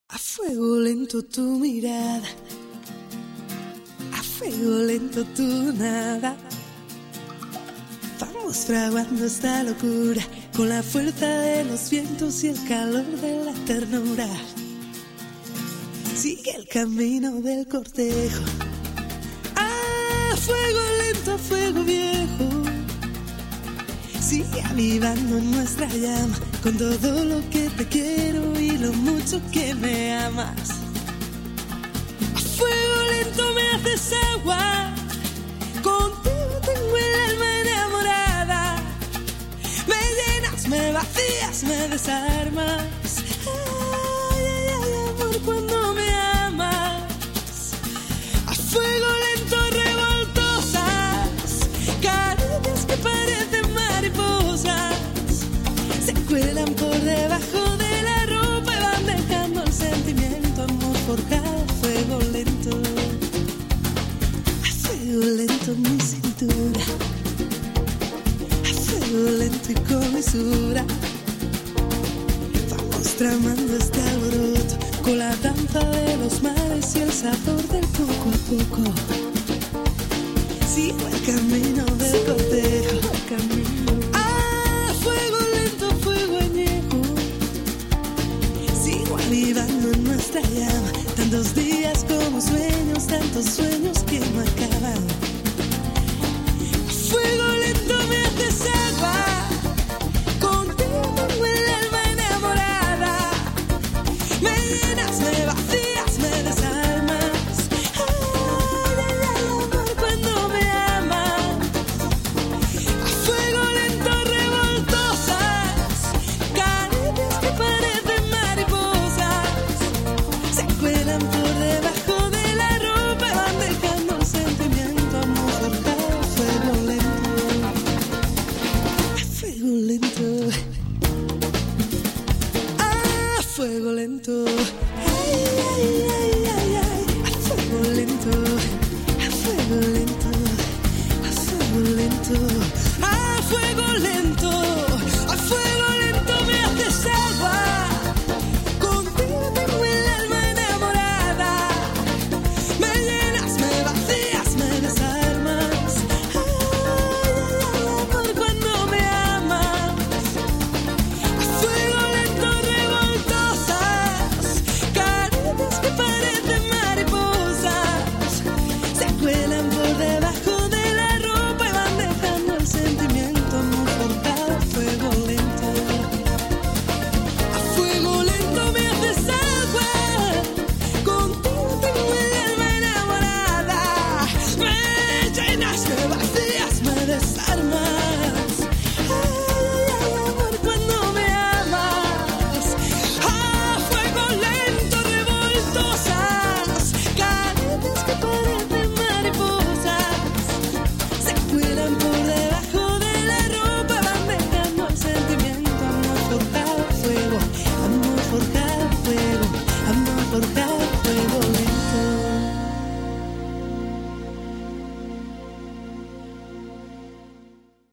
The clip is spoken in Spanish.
A fuego lento tu mirada, a fuego lento tu nada. Vamos fraguando esta locura con la fuerza de los vientos y el calor de la ternura. Sigue el camino del cortejo, a fuego lento, a fuego viejo. Sigue avivando nuestra llama con todo lo que te quiero y lo mucho que me amas. A fuego lento me haces agua, contigo tengo el alma enamorada. Me llenas, me vacías, me desarmas. Ay, ay, ay, amor, cuando me amas. A fuego lento revoltosas, caricias que parecen mariposas. Se cuelan por debajo de la ropa y van dejando el sentimiento, amor, por cada fuego lento. A fuego lento mi cintura, a fuego lento y con mesura. Vamos tramando este alboroto con la danza de los mares y el sabor del poco a poco. Sigo el camino del cortejo, el camino. A fuego lento, fuego añejo. Sigo avivando en nuestra llama, tantos días como sueños, tantos sueños que no acaban. A fuego lento me haces agua, contigo tengo el alma enamorada. Me llenas, me vacías, me desarmas. Ay, ay, ay, amor, cuando me amas. A fuego lento revoltosas, caricias que parecen mariposas. Se cuelan por debajo de la ropa y van dejando el sentimiento, amor, forjado a fuego lento. A fuego lento, a fuego lento. Ay, ay, ay, ay, ay. A fuego lento, a fuego lento, a fuego lento, a fuego